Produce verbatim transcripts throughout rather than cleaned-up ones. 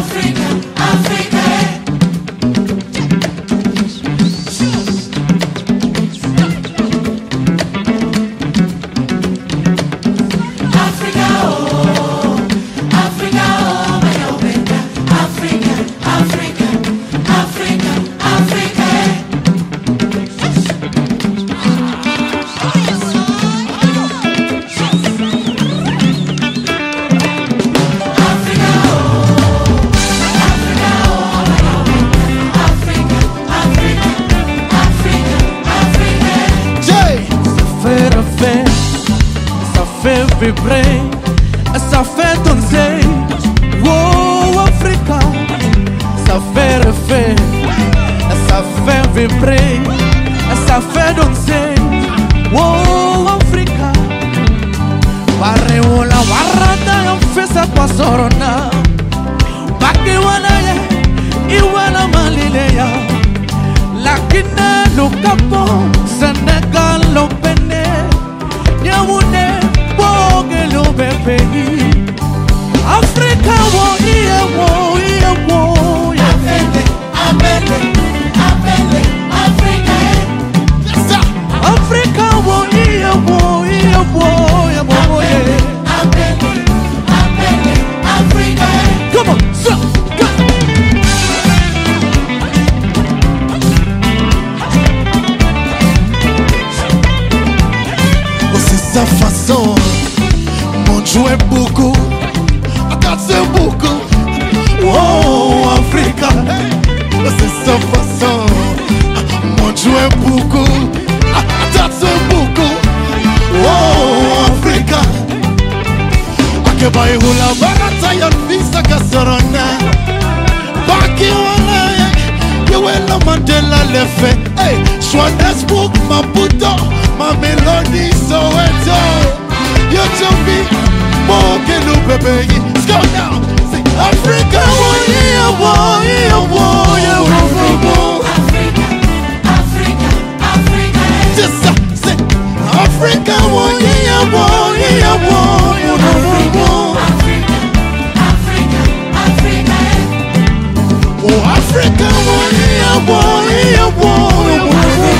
Africa, Africa. Africa, oh, Africa, oh, my Obenda. Africa, Africa, Africa, Africa. Ça fait vibrer, ça fait danser. Wow, Africa, ça fait refaire, ça fait vibrer, ça fait danser. Wow, Africa, Pareola warata yamfesa kwa sorona. Baki wana ye, iwana malileya. Lakina lukapo, Senegal lopene. Yawune boge lo bebe. Africa wo iye wo iye wo. Abele, abele, abele, Africa. Africa wo iye wo iye wo iye wo ye. Abele, abele, Africa. Come on, so go. Sa façon, mon jouet beaucoup, c'est beaucoup. Oh, Africa, c'est sa façon, mon jouet beaucoup, c'est beaucoup. Oh, Africa, Akebai hula barata yon visa kasorona, baki wana yewela Mandela lefe. Hey, Johannesburg, Maputo, ma mélodie Soweto. You to me, more can you baby. Let's go now. Say Africa, oh yeah, oh yeah, oh yeah, oh yeah. Africa, Africa, Africa. Just say Africa, oh yeah, oh yeah, oh yeah. Africa, Africa, Africa. Oh Africa, oh yeah, oh yeah, oh yeah.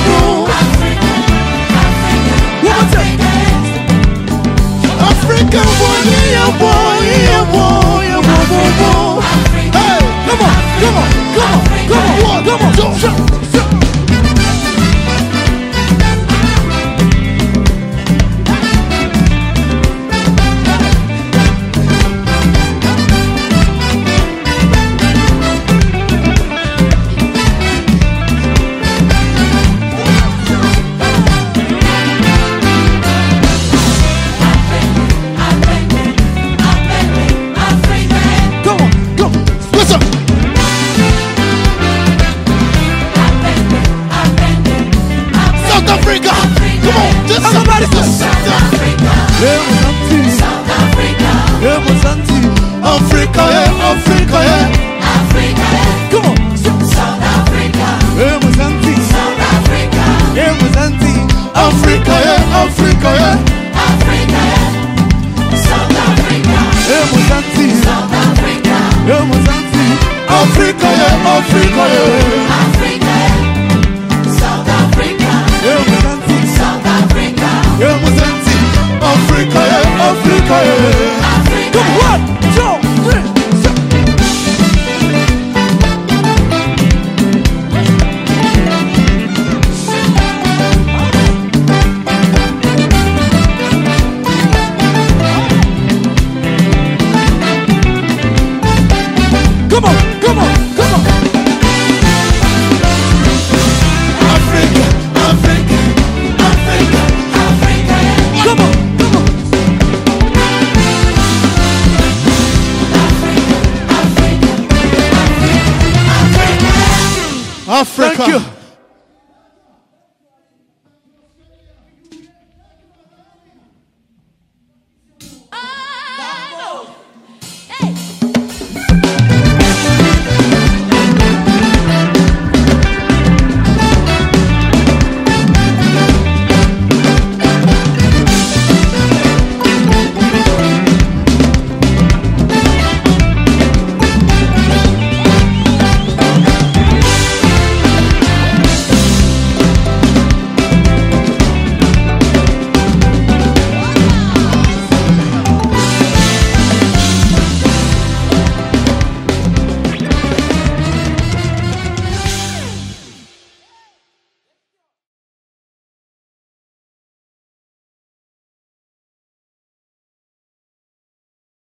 Africa, boy, yeah, boy, yeah, boy, yeah, boy, boy. Hey, come on, come on, come on, come on, come on, come on, come on. Everybody say South Africa, South Africa, Africa, yeah, Africa, yeah, Africa. Come on, South Africa, South Africa, Africa, yeah, Africa, yeah, Africa. South Africa, South Africa, Africa, yeah, Africa, yeah. Africa. South Africa, South Africa, Africa, yeah, Africa, yeah. Africa. come on, two, three. Come on, come on, come on. Africa, Africa, Africa, Africa, Come on, come on. Africa, Africa, Africa. Africa. Thank you.